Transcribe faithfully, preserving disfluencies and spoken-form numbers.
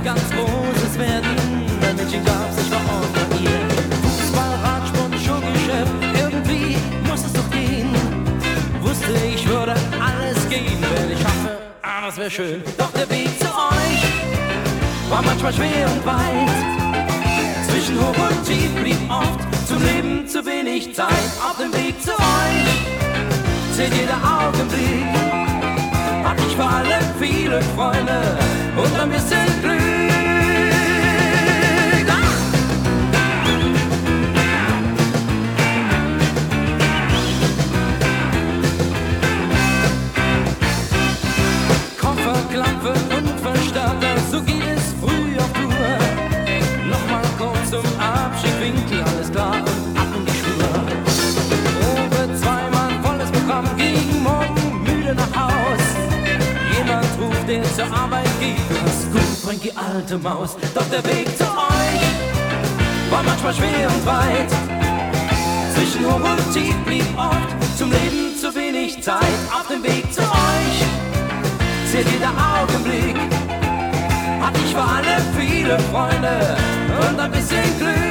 was ganz Großes werden. Ein Mädchen gab's, ich war auch bei ihr. Fußball, Radsport, Showgeschäft, irgendwie muss es doch gehen. Wusste, ich würde alles geben, wenn ich hoffe, ah, das wär schön. Doch der Weg zu euch war manchmal schwer und weit. Zwischen hoch und tief blieb oft zum Leben zu wenig Zeit. Auf dem Weg zu euch zählt jeder Augenblick. Hab ich vor allem viele Freunde und ein bisschen Glück. Ah! Koffer, Klappe und Verstärker, so geht es früh auf Tour. Nochmal kurz zum Abschied winken, alles klar und ab in die Schuhe. Probe zweimal volles Programm, gegen morgen müde nach Haus. Jemand ruft, der zur Arbeit geht, was gut bringt die alte Maus. Doch der Weg zu euch war manchmal schwer und weit. Zwischen hoch und tief blieb oft zum Leben zu wenig Zeit. Auf dem Weg zu euch zählt jeder Augenblick. Hab ich vor allem viele Freunde und ein bisschen Glück.